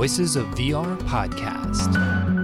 Voices of VR podcast.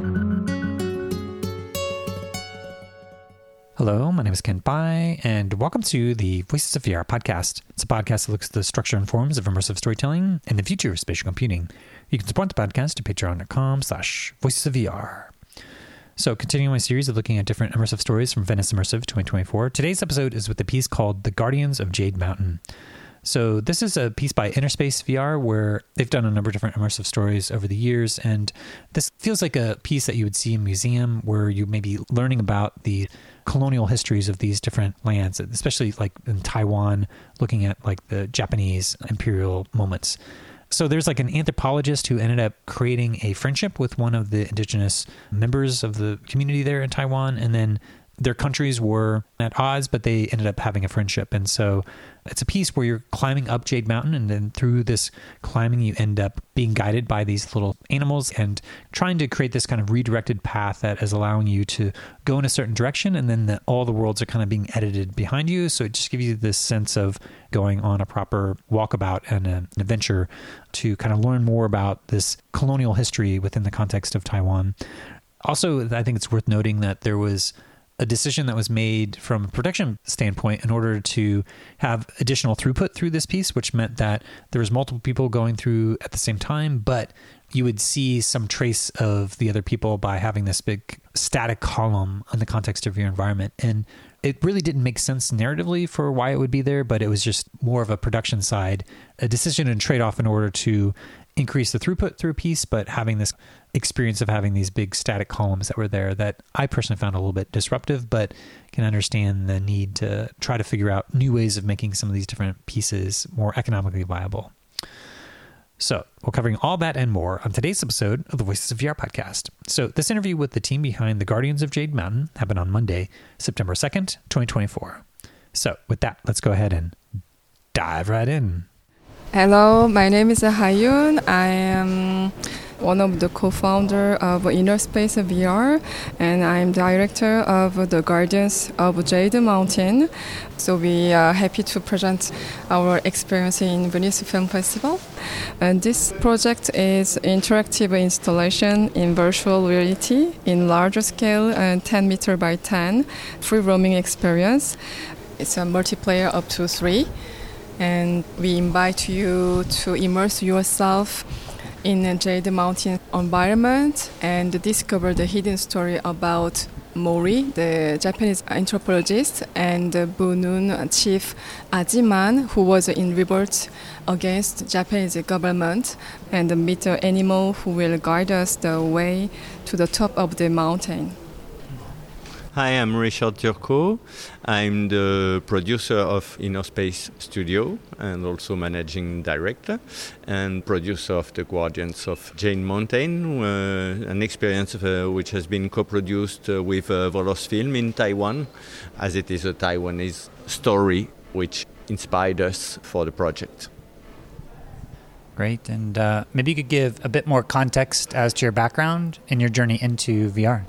Hello, my name is Ken Pai, and welcome to the Voices of VR podcast. It's a podcast that looks at the structure and forms of immersive storytelling and the future of spatial computing. You can support the podcast at patreon.com/voicesofvr. So continuing my series of looking at different immersive stories from Venice Immersive 2024, today's episode is with a piece called The Guardians of Jade Mountain. So this is a piece by Innerspace VR where they've done a number of different immersive stories over the years. And this feels like a piece that you would see in a museum where you may be learning about the colonial histories of these different lands, especially like in Taiwan, looking at like the Japanese imperial moments. So there's like an anthropologist who ended up creating a friendship with one of the indigenous members of the community there in Taiwan. And then their countries were at odds, but they ended up having a friendship. And so it's a piece where you're climbing up Jade Mountain, and then through this climbing, you end up being guided by these little animals and trying to create this kind of redirected path that is allowing you to go in a certain direction. And then all the worlds are kind of being edited behind you. So it just gives you this sense of going on a proper walkabout and an adventure to kind of learn more about this colonial history within the context of Taiwan. Also, I think it's worth noting that there was a decision that was made from a production standpoint in order to have additional throughput through this piece, which meant that there was multiple people going through at the same time, but you would see some trace of the other people by having this big static column in the context of your environment. And it really didn't make sense narratively for why it would be there, but it was just more of a production side, a decision and trade-off in order to increase the throughput through a piece, but having this experience of having these big static columns that were there that I personally found a little bit disruptive, but can understand the need to try to figure out new ways of making some of these different pieces more economically viable. So we're covering all that and more on today's episode of the Voices of VR podcast. So this interview with the team behind The Guardians of Jade Mountain happened on Monday, September 2nd, 2024. So with that, let's go ahead and dive right in. Hello, my name is Hayun. I am one of the co-founder of Innerspace VR, and I'm director of the Guardians of Jade Mountain. So we are happy to present our experience in Venice Film Festival. And this project is interactive installation in virtual reality in larger scale and 10 meter by 10 free roaming experience. It's a multiplayer up to 3. And we invite you to immerse yourself in a Jade Mountain environment and discover the hidden story about Mori, the Japanese anthropologist, and Bunun chief Ajiman, who was in revolt against the Japanese government, and meet the animal who will guide us the way to the top of the mountain. Hi, I'm Richard Turcot. I'm the producer of Innerspace Studio and also managing director and producer of The Guardians of Jade Mountain, an experience which has been co-produced with Volos Film in Taiwan, as it is a Taiwanese story which inspired us for the project. Great. And maybe you could give a bit more context as to your background and your journey into VR.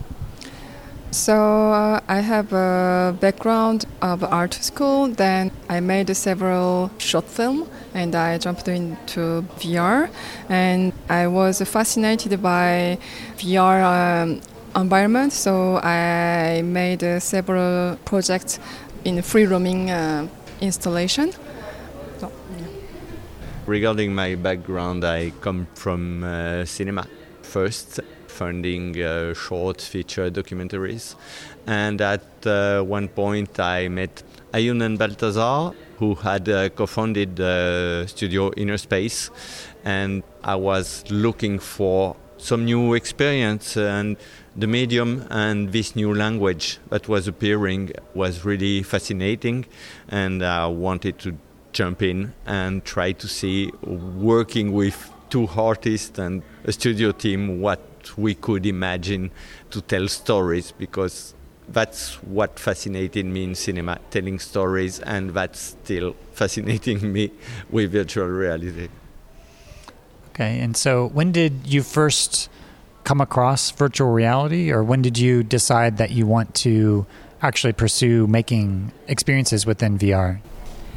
So I have a background of art school, then I made several short films and I jumped into VR, and I was fascinated by VR environment, so I made several projects in free roaming installation. So, yeah. Regarding my background, I come from cinema first, funding short feature documentaries. And at one point I met Ayun and Balthazar, who had co-founded Studio Innerspace. And I was looking for some new experience, and the medium and this new language that was appearing was really fascinating. And I wanted to jump in and try to see, working with two artists and a studio team, what we could imagine to tell stories, because that's what fascinated me in cinema, telling stories, and that's still fascinating me with virtual reality. Okay, and so when did you first come across virtual reality, or when did you decide that you want to actually pursue making experiences within VR?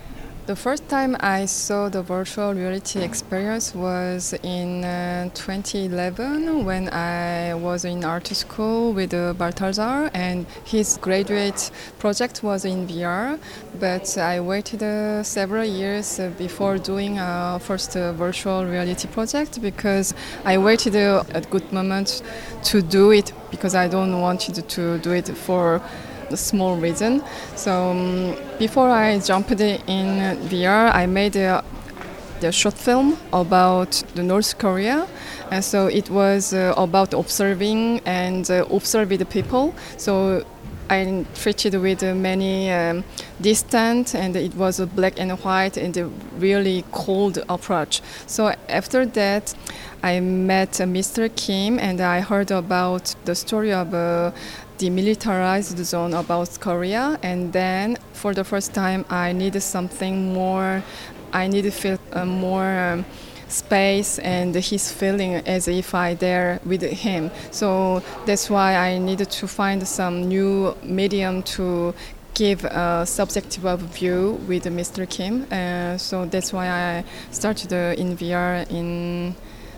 The first time I saw the virtual reality experience was in 2011 when I was in art school with Balthazar, and his graduate project was in VR. But I waited several years before doing a first virtual reality project because I waited a good moment to do it because I don't want to do it for a small reason. So before I jumped in VR, I made the short film about the North Korea, and so it was about observing and observe the people. So I treated with many distant, and it was a black and white and a really cold approach. So after that, I met Mr. Kim, and I heard about the story of demilitarized zone about Korea, and then for the first time I needed something more. I needed to feel more space and his feeling as if I there with him. So that's why I needed to find some new medium to give a subjective view with Mr. Kim. So that's why I started in VR in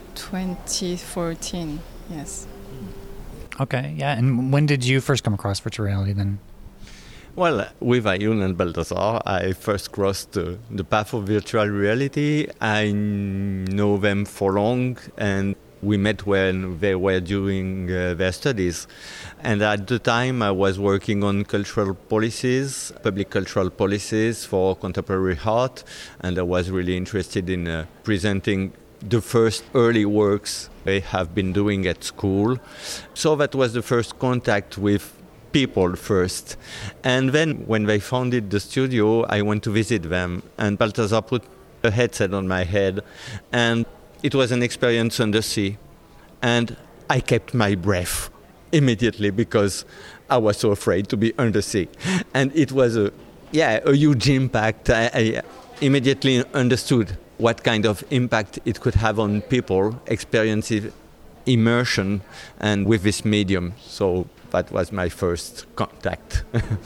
2014. Yes. Okay, yeah. And when did you first come across virtual reality then? Well, with Ayun and Balthazar, I first crossed the path of virtual reality. I know them for long, and we met when they were doing their studies. And at the time, I was working on cultural policies, public cultural policies for contemporary art, and I was really interested in presenting the first early works they have been doing at school. So that was the first contact with people first. And then when they founded the studio, I went to visit them, and Balthazar put a headset on my head, and it was an experience on the sea. And I kept my breath immediately because I was so afraid to be undersea. And it was a huge impact. I immediately understood what kind of impact it could have on people experiencing immersion and with this medium. So that was my first contact.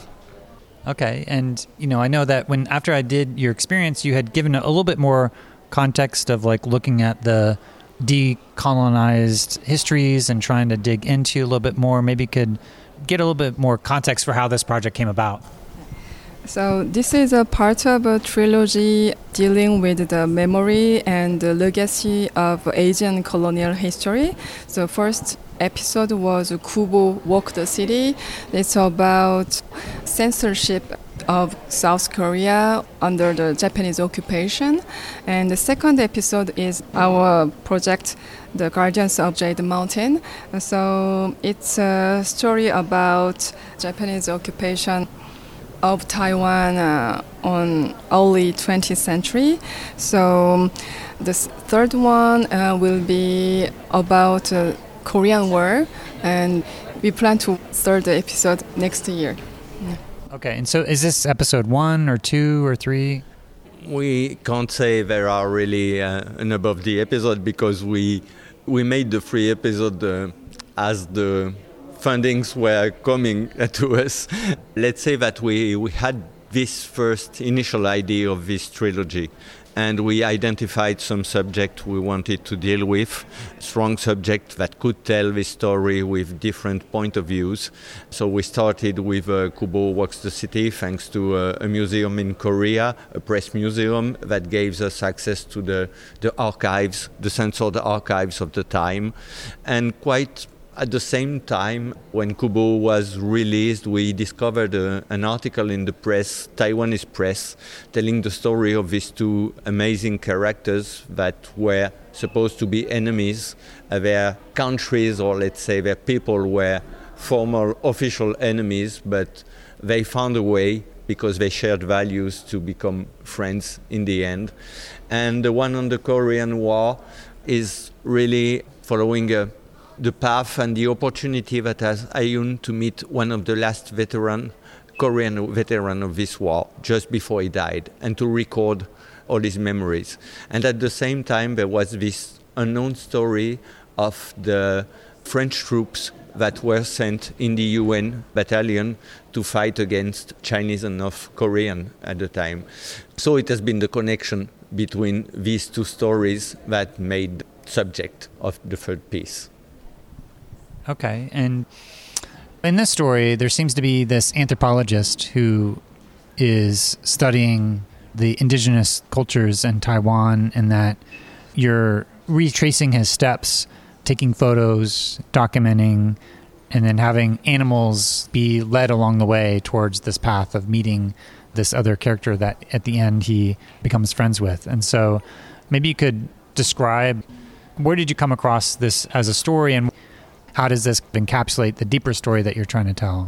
Okay, and I know that after I did your experience, you had given a little bit more context of like looking at the decolonized histories and trying to dig into a little bit more. Maybe could get a little bit more context for how this project came about. So this is a part of a trilogy dealing with the memory and the legacy of Asian colonial history. The first episode was Kubo Walk the City. It's about censorship of South Korea under the Japanese occupation. And the second episode is our project, The Guardians of Jade Mountain. So it's a story about Japanese occupation of Taiwan on early 20th century. So the third one will be about Korean War, and we plan to start the episode next year. Yeah. Okay, and so is this episode 1 or 2 or 3? We can't say there are really an above the episode because we made the 3 episode as the fundings were coming to us. Let's say that we had this first initial idea of this trilogy, and we identified some subject we wanted to deal with, strong subject that could tell this story with different point of views. So we started with Kubo Walks the City, thanks to a museum in Korea, a press museum that gave us access to the archives, the censored archives of the time. And quite at the same time, when Kubo was released, we discovered an article in the press, Taiwanese press, telling the story of these 2 amazing characters that were supposed to be enemies. Their countries, or let's say their people, were former official enemies, but they found a way, because they shared values, to become friends in the end. And the one on the Korean War is really following the path and the opportunity that has Ayun to meet one of the last Korean veteran of this war just before he died, and to record all his memories. And at the same time, there was this unknown story of the French troops that were sent in the UN battalion to fight against Chinese and North Korean at the time. So it has been the connection between these two stories that made the subject of the third piece. Okay, and in this story, there seems to be this anthropologist who is studying the indigenous cultures in Taiwan, and that you're retracing his steps, taking photos, documenting, and then having animals be led along the way towards this path of meeting this other character that at the end he becomes friends with. And so maybe you could describe, where did you come across this as a story, and how does this encapsulate the deeper story that you're trying to tell?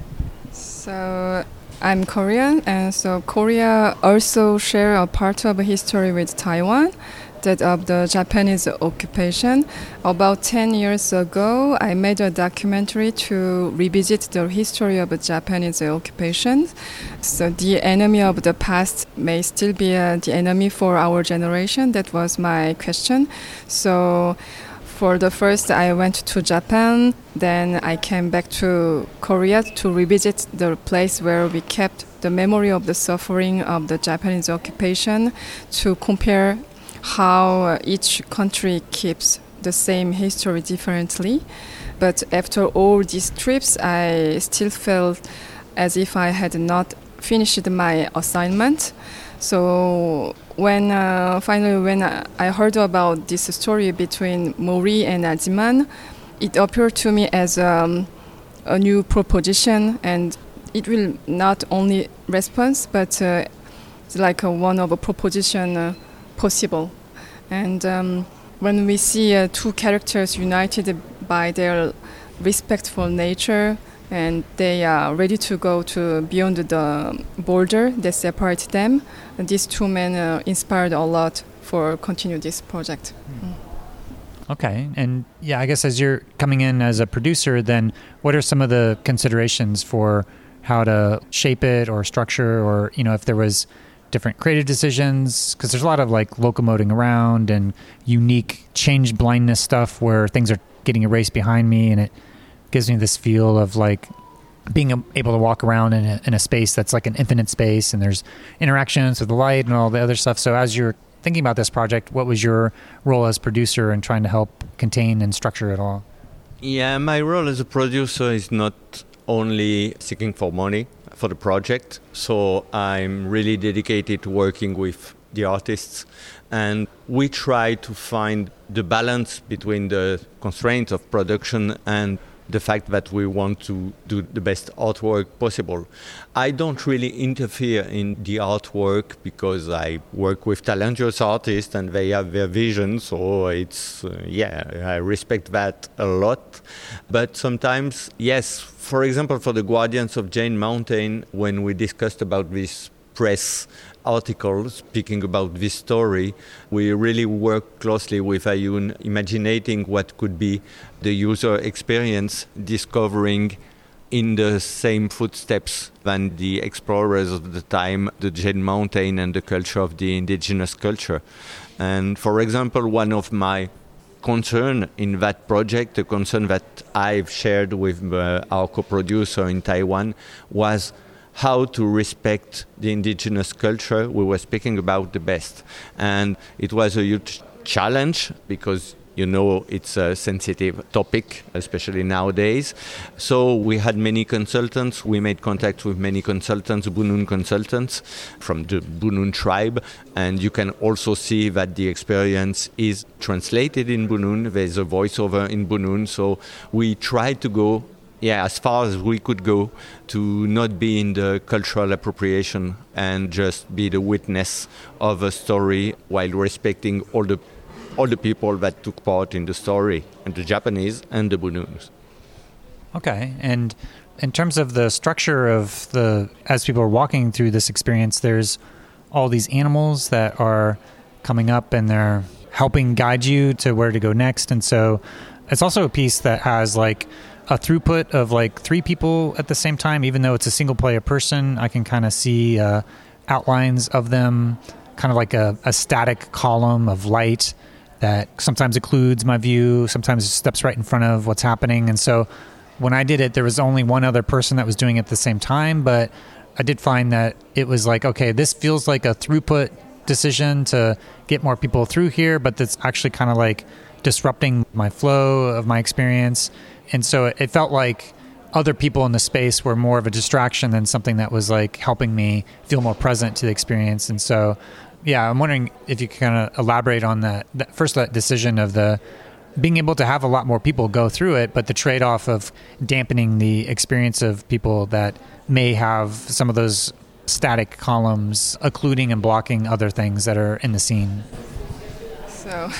So I'm Korean, and so Korea also share a part of history with Taiwan, that of the Japanese occupation. About 10 years ago, I made a documentary to revisit the history of Japanese occupation. So the enemy of the past may still be the enemy for our generation. That was my question. So for the first, I went to Japan, then I came back to Korea to revisit the place where we kept the memory of the suffering of the Japanese occupation, to compare how each country keeps the same history differently. But after all these trips, I still felt as if I had not finished my assignment. So when I heard about this story between Mori and Ajiman, it appeared to me as a new proposition, and it will not only response, but it's like one of a proposition possible. And when we see two characters united by their respectful nature, and they are ready to go to beyond the border that separates them, these two men inspired a lot for continue this project. Okay, and yeah, I guess as you're coming in as a producer, then what are some of the considerations for how to shape it or structure, or if there was different creative decisions? Because there's a lot of like locomoting around and unique change blindness stuff where things are getting erased behind me, and it gives me this feel of like being able to walk around in a space that's like an infinite space, and there's interactions with the light and all the other stuff. So as you're thinking about this project, what was your role as producer in trying to help contain and structure it all? Yeah, my role as a producer is not only seeking for money for the project. So I'm really dedicated to working with the artists, and we try to find the balance between the constraints of production and the fact that we want to do the best artwork possible. I don't really interfere in the artwork because I work with talented artists and they have their vision, so it's, I respect that a lot. But sometimes, yes, for example, for the Guardians of Jade Mountain, when we discussed about this press article speaking about this story, we really work closely with Ayun, imagining what could be the user experience, discovering in the same footsteps than the explorers of the time, the Jade Mountain and the culture of the indigenous culture. And for example, one of my concern in that project, a concern that I've shared with our co-producer in Taiwan, was how to respect the indigenous culture we were speaking about the best. And it was a huge challenge because, it's a sensitive topic, especially nowadays. So we had many consultants. We made contact with many consultants, Bunun consultants from the Bunun tribe. And you can also see that the experience is translated in Bunun. There's a voiceover in Bunun. So we tried to go as far as we could go to not be in the cultural appropriation and just be the witness of a story while respecting all the people that took part in the story, and the Japanese and the Bununs. Okay, and in terms of the structure of as people are walking through this experience, there's all these animals that are coming up and they're helping guide you to where to go next. And so it's also a piece that has like a throughput of like 3 people at the same time, even though it's a single player person. I can kind of see outlines of them, kind of like a static column of light that sometimes occludes my view, sometimes steps right in front of what's happening. And so when I did it, there was only one other person that was doing it at the same time, but I did find that it was like, okay, this feels like a throughput decision to get more people through here, but that's actually kind of like disrupting my flow of my experience. And so it felt like other people in the space were more of a distraction than something that was like helping me feel more present to the experience. And so, yeah, I'm wondering if you could kind of elaborate on that decision of the being able to have a lot more people go through it, but the trade-off of dampening the experience of people that may have some of those static columns occluding and blocking other things that are in the scene. So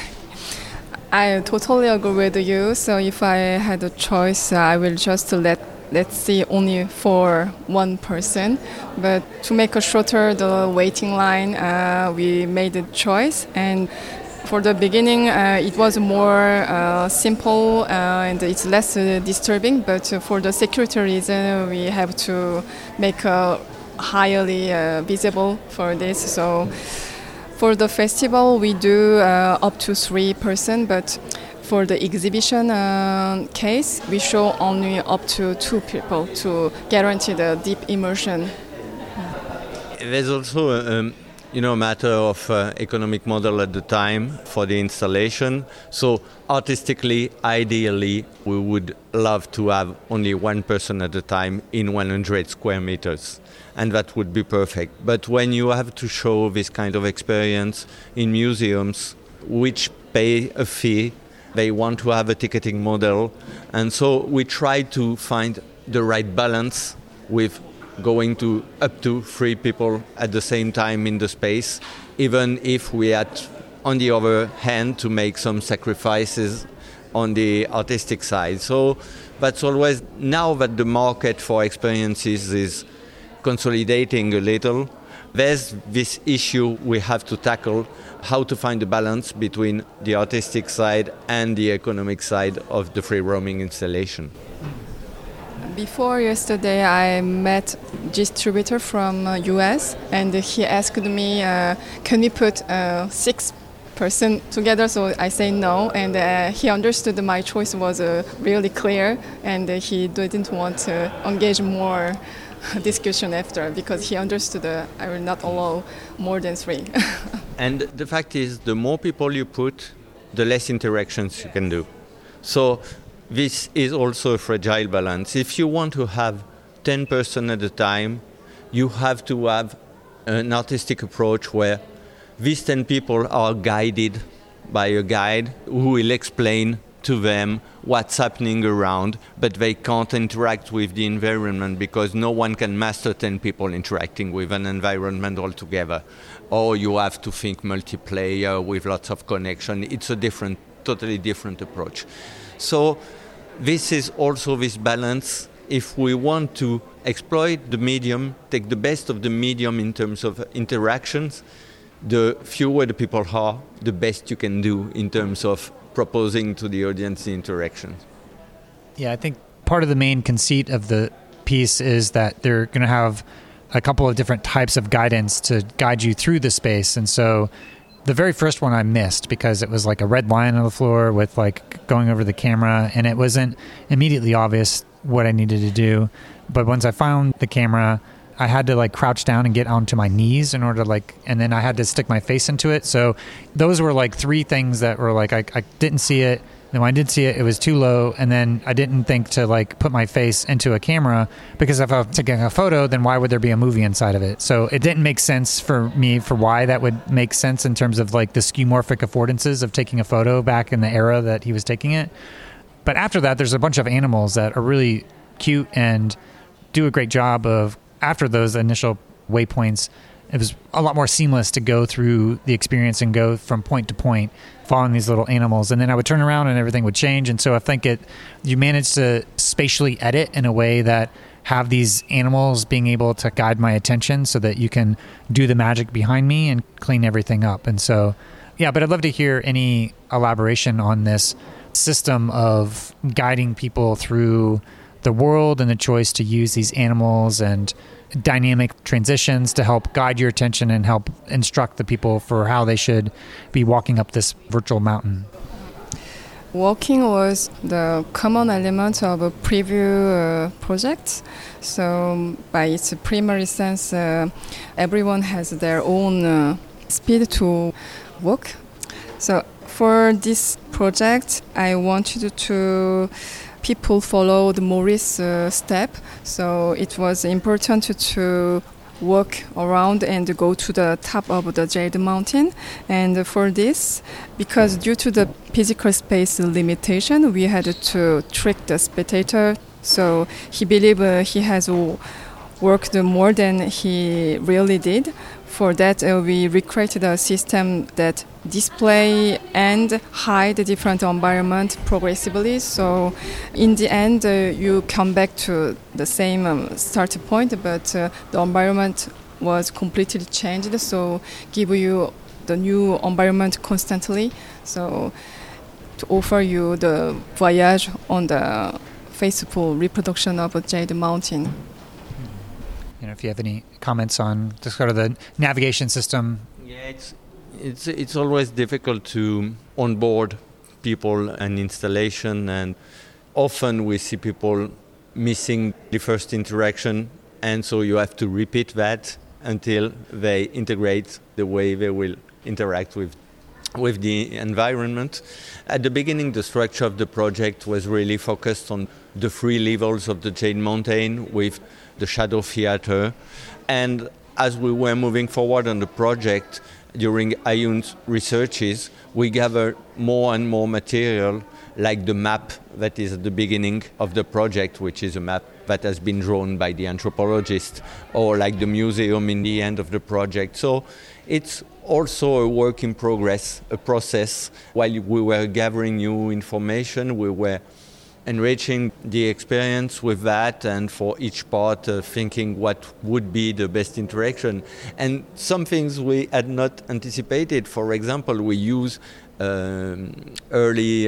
I totally agree with you. So if I had a choice, I will just let's see only for one person. But to make a shorter the waiting line, we made a choice. And for the beginning, it was more simple and it's less disturbing. But for the security reason, we have to make a highly visible for this. So for the festival, we do up to 3 person, but for the exhibition case, we show only up to 2 people to guarantee the deep immersion. There's also a matter of economic model at the time for the installation. So artistically, ideally, we would love to have only one person at a time in 100 square meters. And that would be perfect. But when you have to show this kind of experience in museums, which pay a fee, they want to have a ticketing model. And so we try to find the right balance with going to up to 3 people at the same time in the space, even if we had, on the other hand, to make some sacrifices on the artistic side. So that's always, now that the market for experiences is consolidating a little, there's this issue we have to tackle, how to find a balance between the artistic side and the economic side of the free roaming installation. Before yesterday, I met distributor from US, and he asked me, can we put 6 person together? So I say no, and he understood my choice was really clear, and he didn't want to engage more discussion after, because he understood I will not allow more than 3. And the fact is, the more people you put, the less interactions you can do. So this is also a fragile balance. If you want to have 10 person at a time, you have to have an artistic approach where these 10 people are guided by a guide who will explain to them what's happening around, but they can't interact with the environment because no one can master 10 people interacting with an environment altogether. Or you have to think multiplayer with lots of connection. It's a totally different approach. So this is also this balance. If we want to exploit the medium, take the best of the medium in terms of interactions, the fewer the people are, the best you can do in terms of proposing to the audience the interaction. Yeah, I think part of the main conceit of the piece is that they're going to have a couple of different types of guidance to guide you through the space. And so the very first one I missed because it was like a red line on the floor with like going over the camera, and it wasn't immediately obvious what I needed to do. But once I found the camera, I had to like crouch down and get onto my knees in order to and then I had to stick my face into it. So those were like 3 things that were like, I didn't see it. Then when I did see it, it was too low. And then I didn't think to like put my face into a camera, because if I was taking a photo, then why would there be a movie inside of it? So it didn't make sense for me for why that would make sense in terms of like the skeuomorphic affordances of taking a photo back in the era that he was taking it. But after that, there's a bunch of animals that are really cute and do a great job of, after those initial waypoints, it was a lot more seamless to go through the experience and go from point to point following these little animals. And then I would turn around and everything would change. And so I think you managed to spatially edit in a way that have these animals being able to guide my attention so that you can do the magic behind me and clean everything up. And so, yeah, but I'd love to hear any elaboration on this system of guiding people through the world and the choice to use these animals and dynamic transitions to help guide your attention and help instruct the people for how they should be walking up this virtual mountain? Walking was the common element of a preview project. So by its primary sense, everyone has their own speed to walk. So for this project, I wanted to people follow the Maurice step. So it was important to walk around and go to the top of the Jade Mountain. And for this, because due to the physical space limitation, we had to trick the spectator. So he believed he has worked more than he really did. For that, we recreated a system that display and hide the different environment progressively. So in the end, you come back to the same starting point, but the environment was completely changed. So give you the new environment constantly. So to offer you the voyage on the faithful reproduction of Jade Mountain. If you have any comments on just sort of the navigation system. Yeah, it's always difficult to onboard people and installation, and often we see people missing the first interaction, and so you have to repeat that until they integrate the way they will interact with the environment. At the beginning, the structure of the project was really focused on the 3 levels of the Jade Mountain with the shadow theater. And as we were moving forward on the project, during Hayun's researches, we gathered more and more material, like the map that is at the beginning of the project, which is a map that has been drawn by the anthropologist, or like the museum in the end of the project. So it's also a work in progress, a process. While we were gathering new information, we were enriching the experience with that, and for each part thinking what would be the best interaction. And some things we had not anticipated. For example, we use early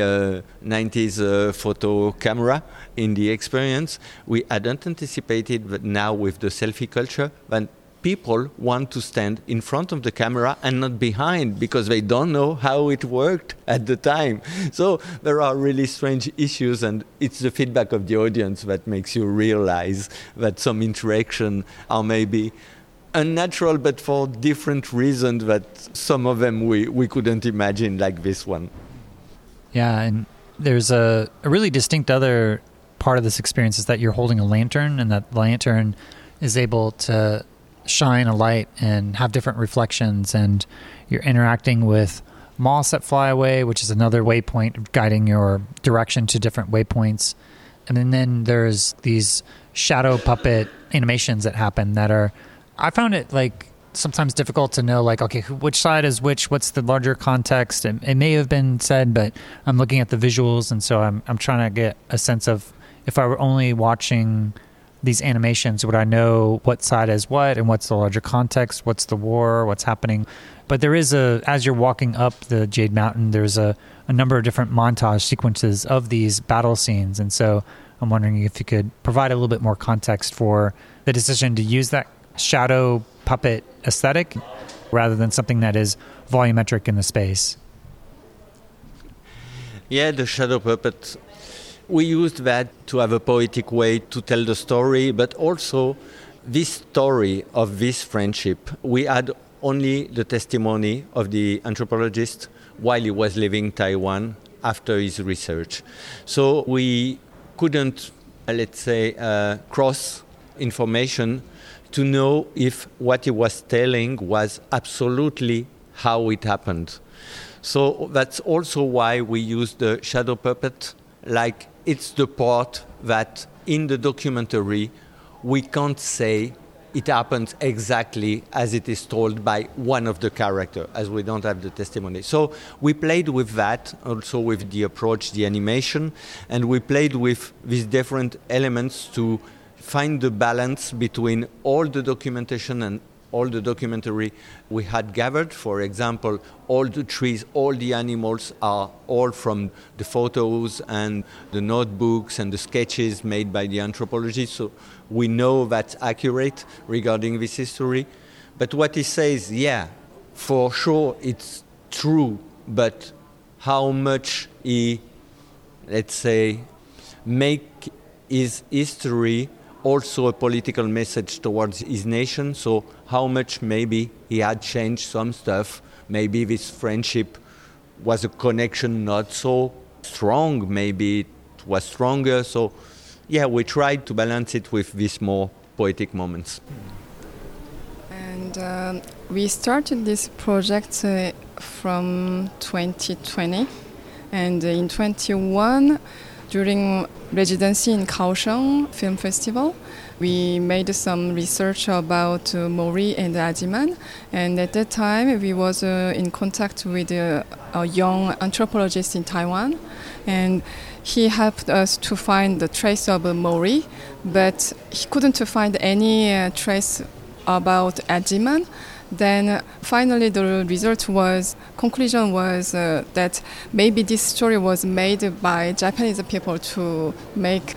90s photo camera in the experience. We hadn't anticipated that now with the selfie culture, that people want to stand in front of the camera and not behind, because they don't know how it worked at the time. So there are really strange issues, and it's the feedback of the audience that makes you realize that some interaction are maybe unnatural, but for different reasons, that some of them we couldn't imagine, like this one. Yeah, and there's a really distinct other part of this experience is that you're holding a lantern, and that lantern is able to shine a light and have different reflections, and you're interacting with moths that fly away, which is another waypoint guiding your direction to different waypoints. And then there's these shadow puppet animations that happen that are, I found it like sometimes difficult to know, like, okay, which side is which, what's the larger context. It may have been said, but I'm looking at the visuals, and so I'm trying to get a sense of, if I were only watching these animations, would I know what side is what and what's the larger context, what's the war, what's happening. But there is as you're walking up the Jade Mountain, there's a number of different montage sequences of these battle scenes. And so I'm wondering if you could provide a little bit more context for the decision to use that shadow puppet aesthetic rather than something that is volumetric in the space. Yeah, the shadow puppet, we used that to have a poetic way to tell the story, but also this story of this friendship. We had only the testimony of the anthropologist while he was leaving Taiwan after his research. So we couldn't, let's say, cross information to know if what he was telling was absolutely how it happened. So that's also why we used the shadow puppet, like it's the part that in the documentary we can't say it happens exactly as it is told by one of the characters, as we don't have the testimony. So we played with that, also with the approach, the animation, and we played with these different elements to find the balance between all the documentation and all the documentary we had gathered. For example, all the trees, all the animals are all from the photos and the notebooks and the sketches made by the anthropologists. So we know that's accurate regarding this history. But what he says, yeah, for sure it's true, but how much he, let's say, make his history also a political message towards his nation. So how much maybe he had changed some stuff. Maybe this friendship was a connection not so strong. Maybe it was stronger. So yeah, we tried to balance it with these more poetic moments. And we started this project from 2020. And in 21, during residency in Kaohsiung Film Festival, we made some research about Mori and Ajiman. And at that time, we was in contact with a young anthropologist in Taiwan. And he helped us to find the trace of Mori, but he couldn't find any trace about Ajiman. Then finally the conclusion was that maybe this story was made by Japanese people to make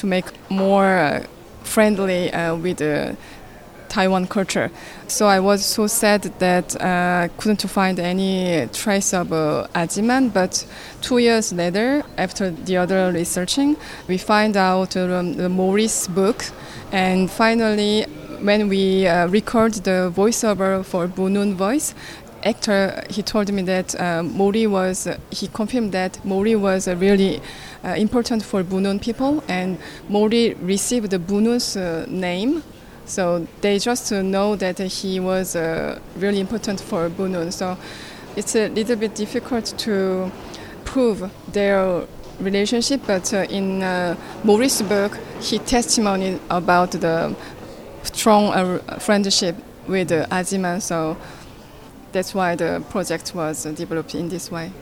more friendly with the Taiwan culture. So I was so sad that I couldn't find any trace of Ajiman, but 2 years later, after the other researching, we find out the Mori's book, and finally when we record the voiceover for Bunun voice, actor, he told me that he confirmed that Mori was really important for Bunun people, and Mori received the Bunun's name. So they just know that he was really important for Bunun. So it's a little bit difficult to prove their relationship, but in Mori's book, he testimonied about the strong friendship with Ajiman, so that's why the project was developed in this way.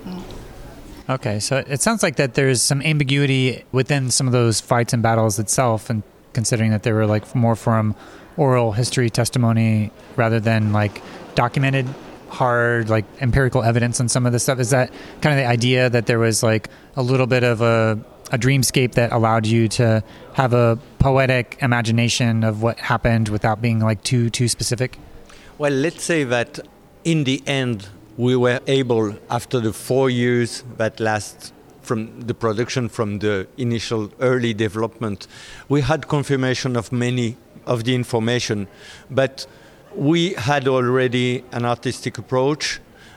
Okay, so it sounds like that there's some ambiguity within some of those fights and battles itself, and considering that they were like more from oral history testimony rather than like documented hard like empirical evidence on some of this stuff. Is that kind of the idea, that there was like a little bit of a dreamscape that allowed you to have a poetic imagination of what happened without being like too specific? Well, let's say that in the end, we were able, after the 4 years that last from the production, from the initial early development, we had confirmation of many of the information, but we had already an artistic approach.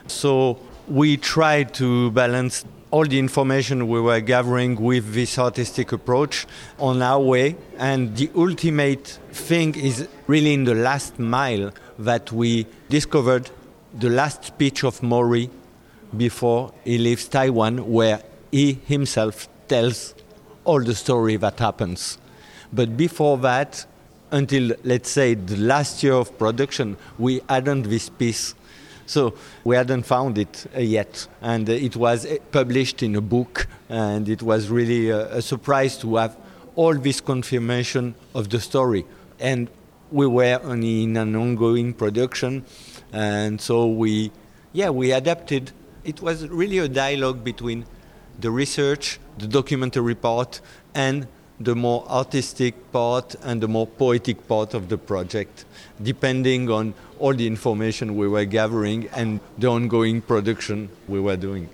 So we tried to balance all the information we were gathering with this artistic approach on our way. And the ultimate thing is really in the last mile that we discovered the last speech of Mori before he leaves Taiwan, where he himself tells all the story that happens. But before that, until, let's say, the last year of production, we hadn't this piece. So we hadn't found it yet, and it was published in a book, and it was really a surprise to have all this confirmation of the story. And we were only in an ongoing production, and so we adapted. It was really a dialogue between the research, the documentary part, and the more artistic part and the more poetic part of the project, depending on all the information we were gathering and the ongoing production we were doing.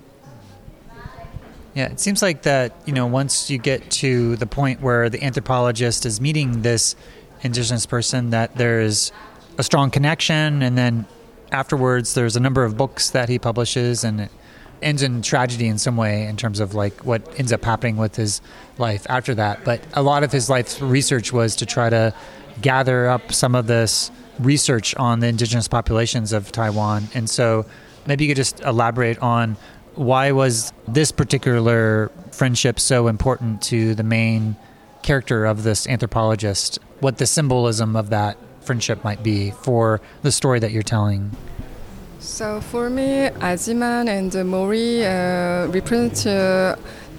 Yeah, it seems like that, once you get to the point where the anthropologist is meeting this indigenous person, that there's a strong connection, and then afterwards there's a number of books that he publishes, and it ends in tragedy in some way in terms of like what ends up happening with his life after that. But a lot of his life's research was to try to gather up some of this research on the indigenous populations of Taiwan. And so maybe you could just elaborate on why was this particular friendship so important to the main character of this anthropologist, what the symbolism of that friendship might be for the story that you're telling. So for me, Ajiman and Mori represent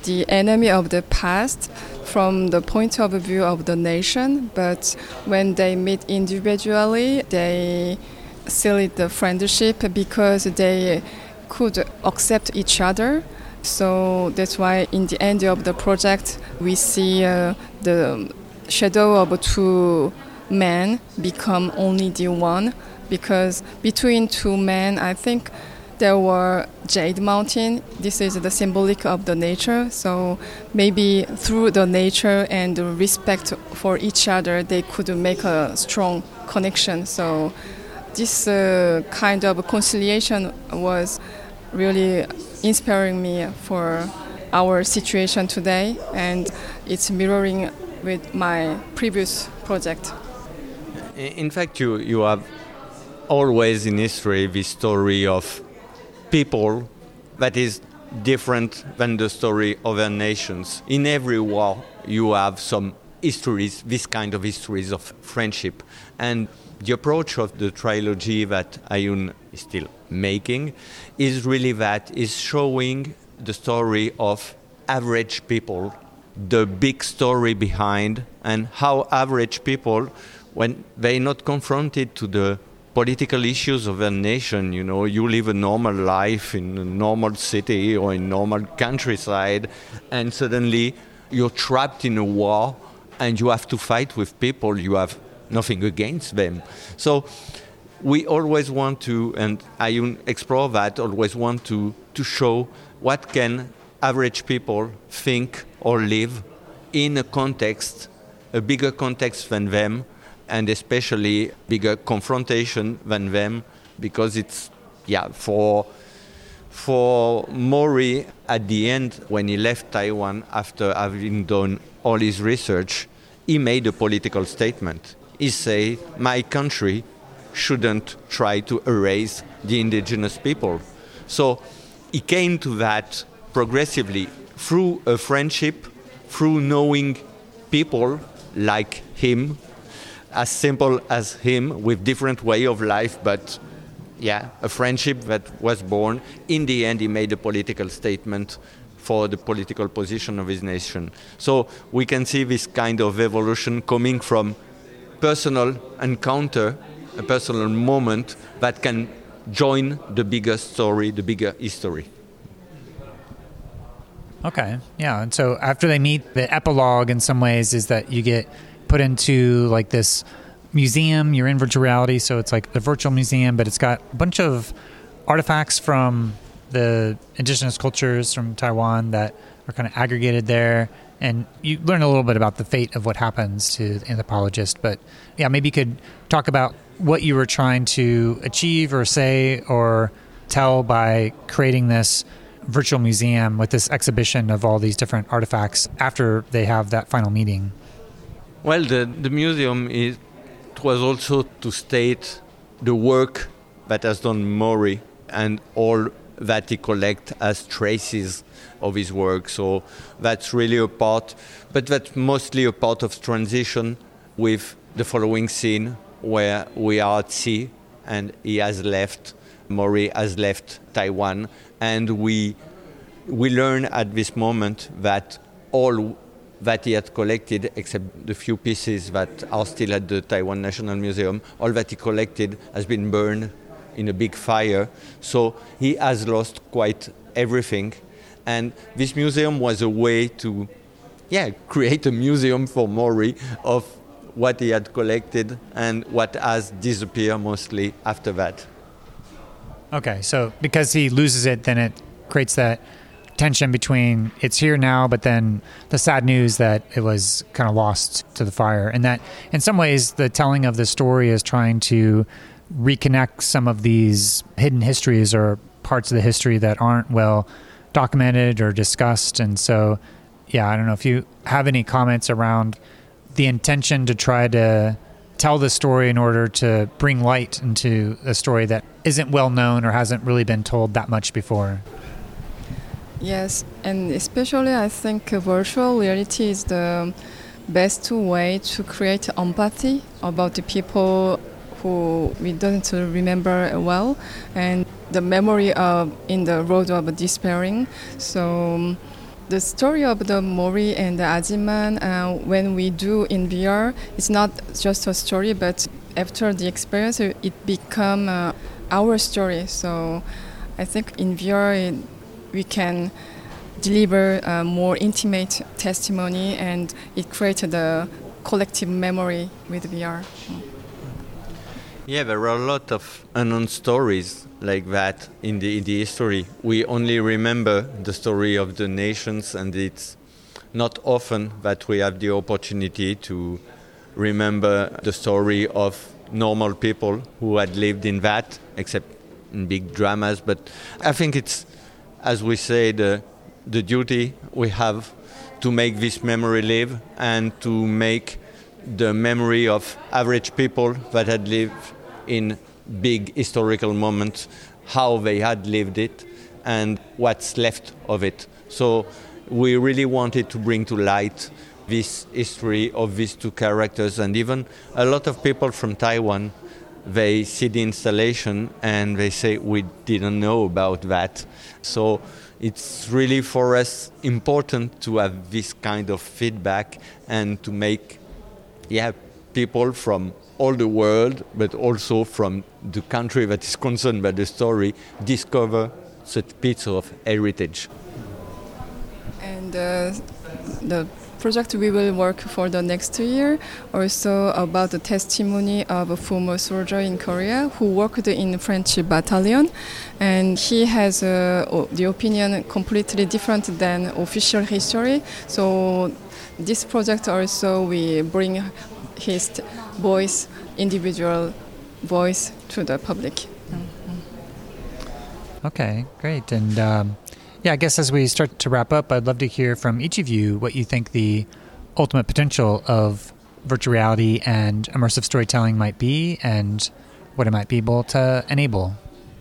the enemy of the past from the point of view of the nation, but when they meet individually, they seal the friendship because they could accept each other. So that's why in the end of the project, we see the shadow of two men become only the one, because between two men, I think there were Jade Mountain. This is the symbolic of the nature. So maybe through the nature and the respect for each other, they could make a strong connection. So this kind of conciliation was really inspiring me for our situation today, and it's mirroring with my previous project. In fact, you have always in history the story of people that is different than the story of their nations. In every war, you have some histories, this kind of histories of friendship. And the approach of the trilogy that Ayun is still making is really that, is showing the story of average people, the big story behind, and how average people, when they're not confronted to the political issues of their nation, you live a normal life in a normal city or in normal countryside, and suddenly you're trapped in a war and you have to fight with people you have nothing against them. So we always want to, and I explore that, always want to show what can average people think or live in a context, a bigger context than them, and especially bigger confrontation than them, because it's, for Mori, at the end, when he left Taiwan after having done all his research, he made a political statement. He said, my country shouldn't try to erase the indigenous people. So he came to that progressively through a friendship, through knowing people like him, as simple as him, with different way of life, but a friendship that was born. In the end, he made a political statement for the political position of his nation. So we can see this kind of evolution coming from personal encounter, a personal moment that can join the bigger story, the bigger history. Okay, yeah. And so after they meet, the epilogue in some ways is that you get put into like this museum. You're in virtual reality, so it's like a virtual museum, but it's got a bunch of artifacts from the indigenous cultures from Taiwan that are kind of aggregated there. And you learn a little bit about the fate of what happens to the anthropologist. But yeah, maybe you could talk about what you were trying to achieve or say or tell by creating this virtual museum with this exhibition of all these different artifacts after they have that final meeting. Well, the museum was also to state the work that has done Mori and all that he collects as traces of his work. So that's really a part, but that's mostly a part of transition with the following scene where we are at sea and Mori has left Taiwan, and we learn at this moment that all that he had collected, except the few pieces that are still at the Taiwan National Museum, all that he collected has been burned in a big fire. So he has lost quite everything. And this museum was a way to create a museum for Mori of what he had collected and what has disappeared mostly after that. Okay, so because he loses it, then it creates that tension between it's here now, but then the sad news that it was kind of lost to the fire. And that in some ways the telling of the story is trying to reconnect some of these hidden histories or parts of the history that aren't well documented or discussed. And so, I don't know if you have any comments around the intention to try to tell the story in order to bring light into a story that isn't well known or hasn't really been told that much before. Yes, and especially I think virtual reality is the best way to create empathy about the people who we don't remember well, and the memory of in the road of despairing. So The story of the Mori and the Ajiman, when we do in VR, it's not just a story, but after the experience, it become our story. So I think in VR, we can deliver a more intimate testimony, and it creates the collective memory with VR. Yeah, there are a lot of unknown stories like that in the history. We only remember the story of the nations, and it's not often that we have the opportunity to remember the story of normal people who had lived in that, except in big dramas. But I think it's, as we say, the duty we have to make this memory live and to make the memory of average people that had lived in big historical moments, how they had lived it and what's left of it. So we really wanted to bring to light this history of these two characters, and even a lot of people from Taiwan, they see the installation and they say, we didn't know about that. So it's really for us important to have this kind of feedback and to make people from all the world, but also from the country that is concerned by the story, discover such piece of heritage. And the project we will work for the next year also about the testimony of a former soldier in Korea who worked in French battalion, and he has the opinion completely different than official history. So this project also we bring his voice, individual voice to the public. Okay, great. And I guess as we start to wrap up, I'd love to hear from each of you what you think the ultimate potential of virtual reality and immersive storytelling might be and what it might be able to enable.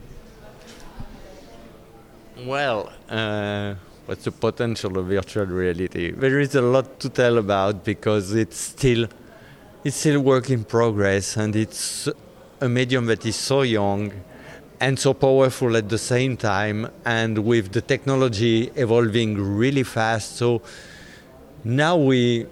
Well, what's the potential of virtual reality? There is a lot to tell about because it's still work in progress, and it's a medium that is so young and so powerful at the same time, and with the technology evolving really fast. So now we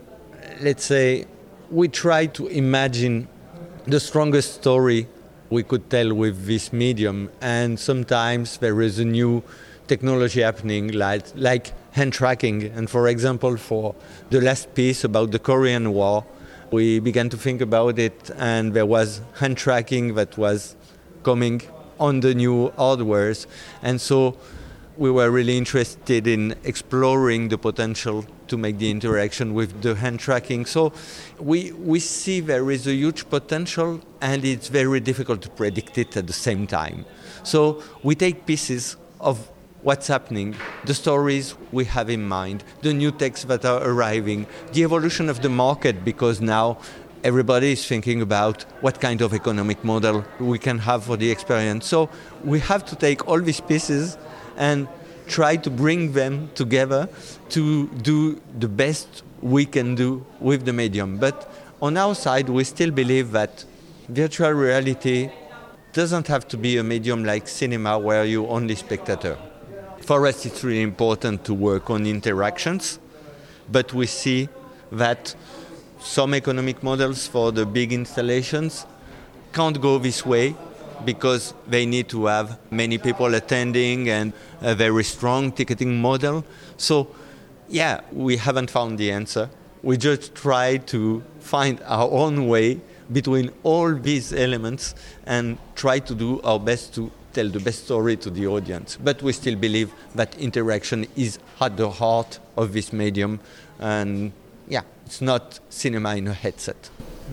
try to imagine the strongest story we could tell with this medium, and sometimes there is a new technology happening like hand tracking. And for example, for the last piece about the Korean War, we began to think about it, and there was hand tracking that was coming on the new hardwares. And so we were really interested in exploring the potential to make the interaction with the hand tracking. So we see there is a huge potential, and it's very difficult to predict it at the same time. So we take pieces of what's happening, the stories we have in mind, the new texts that are arriving, the evolution of the market, because now everybody is thinking about what kind of economic model we can have for the experience. So we have to take all these pieces and try to bring them together to do the best we can do with the medium. But on our side, we still believe that virtual reality doesn't have to be a medium like cinema where you're only spectator. For us, it's really important to work on interactions, but we see that some economic models for the big installations can't go this way because they need to have many people attending and a very strong ticketing model. So, we haven't found the answer. We just try to find our own way between all these elements and try to do our best to tell the best story to the audience. But we still believe that interaction is at the heart of this medium, and it's not cinema in a headset.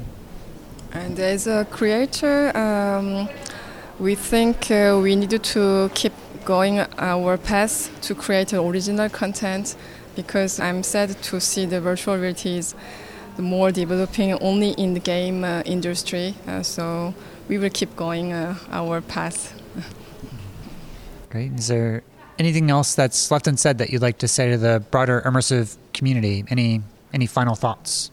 And as a creator, we think we need to keep going our path to create original content, because I'm sad to see the virtual reality is more developing only in the game industry. So we will keep going our path. Great. Is there anything else that's left unsaid that you'd like to say to the broader immersive community? Any final thoughts?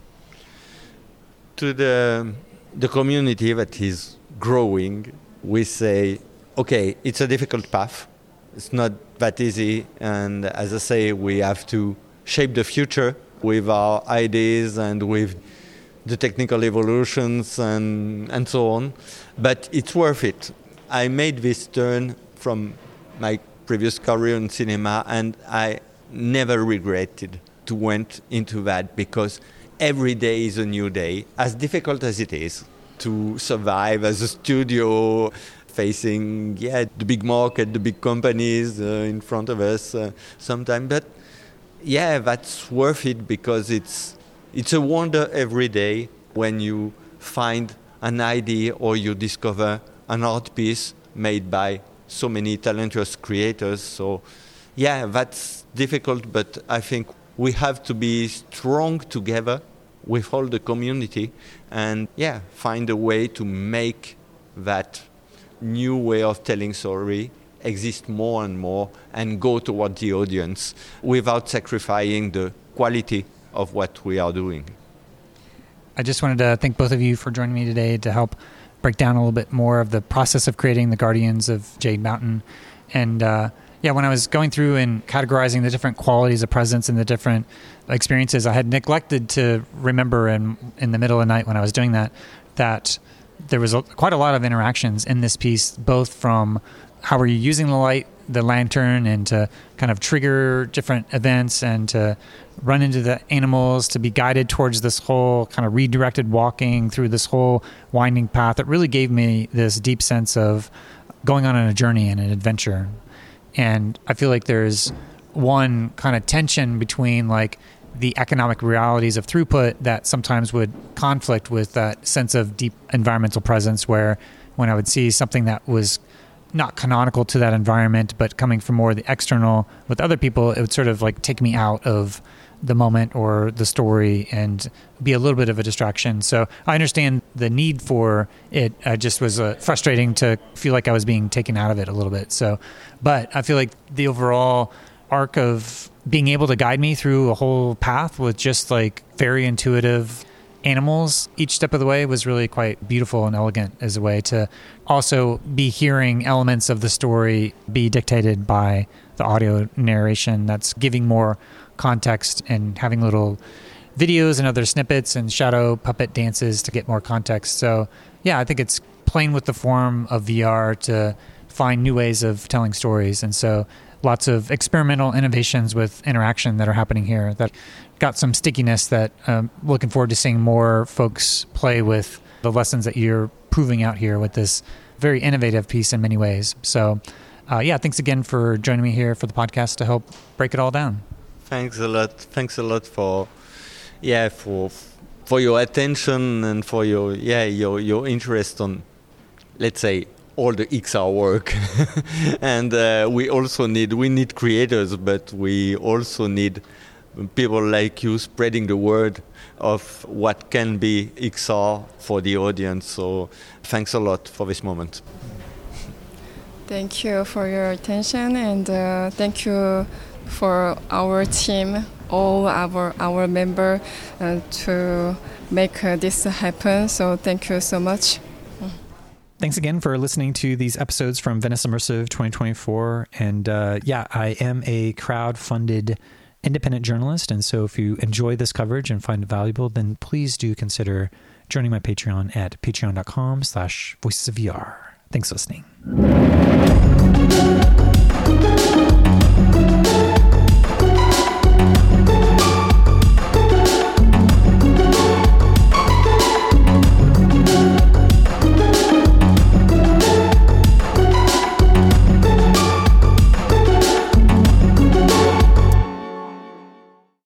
To the community that is growing, we say, okay, it's a difficult path, It's not that easy. And as I say, we have to shape the future with our ideas and with the technical evolutions and so on. But it's worth it. I made this turn from my previous career in cinema, and I never regretted to went into that, because every day is a new day, as difficult as it is to survive as a studio facing the big market, the big companies in front of us sometimes. But that's worth it, because it's a wonder every day when you find an idea or you discover an art piece made by so many talented creators. So that's difficult, but I think we have to be strong together with all the community and find a way to make that new way of telling story exist more and more and go toward the audience without sacrificing the quality of what we are doing. I just wanted to thank both of you for joining me today to help break down a little bit more of the process of creating the Guardians of Jade Mountain. And when I was going through and categorizing the different qualities of presence and the different experiences, I had neglected to remember in the middle of the night when I was doing that there was quite a lot of interactions in this piece, both from how are you using the light, the lantern, and to kind of trigger different events and to run into the animals, to be guided towards this whole kind of redirected walking through this whole winding path. It really gave me this deep sense of going on a journey and an adventure. And I feel like there's one kind of tension between like the economic realities of throughput that sometimes would conflict with that sense of deep environmental presence, where when I would see something that was not canonical to that environment, but coming from more the external with other people, it would sort of like take me out of the moment or the story and be a little bit of a distraction. So I understand the need for it. I just was frustrating to feel like I was being taken out of it a little bit. So, but I feel like the overall arc of being able to guide me through a whole path with just like very intuitive animals each step of the way was really quite beautiful and elegant as a way to also be hearing elements of the story be dictated by the audio narration that's giving more context and having little videos and other snippets and shadow puppet dances to get more context. So I think it's playing with the form of VR to find new ways of telling stories. And so lots of experimental innovations with interaction that are happening here that got some stickiness that I'm looking forward to seeing more folks play with the lessons that you're proving out here with this very innovative piece in many ways. So thanks again for joining me here for the podcast to help break it all down. Thanks a lot for your attention and for your interest on, let's say, all the XR work. And we need creators, but we also need people like you spreading the word of what can be XR for the audience. So thanks a lot for this moment. Thank you for your attention, and thank you for our team, all our members, to make this happen. So thank you so much. Thanks again for listening to these episodes from Venice Immersive 2024. And I am a crowd-funded independent journalist. And so if you enjoy this coverage and find it valuable, then please do consider joining my Patreon at patreon.com/voicesofvr. Thanks for listening.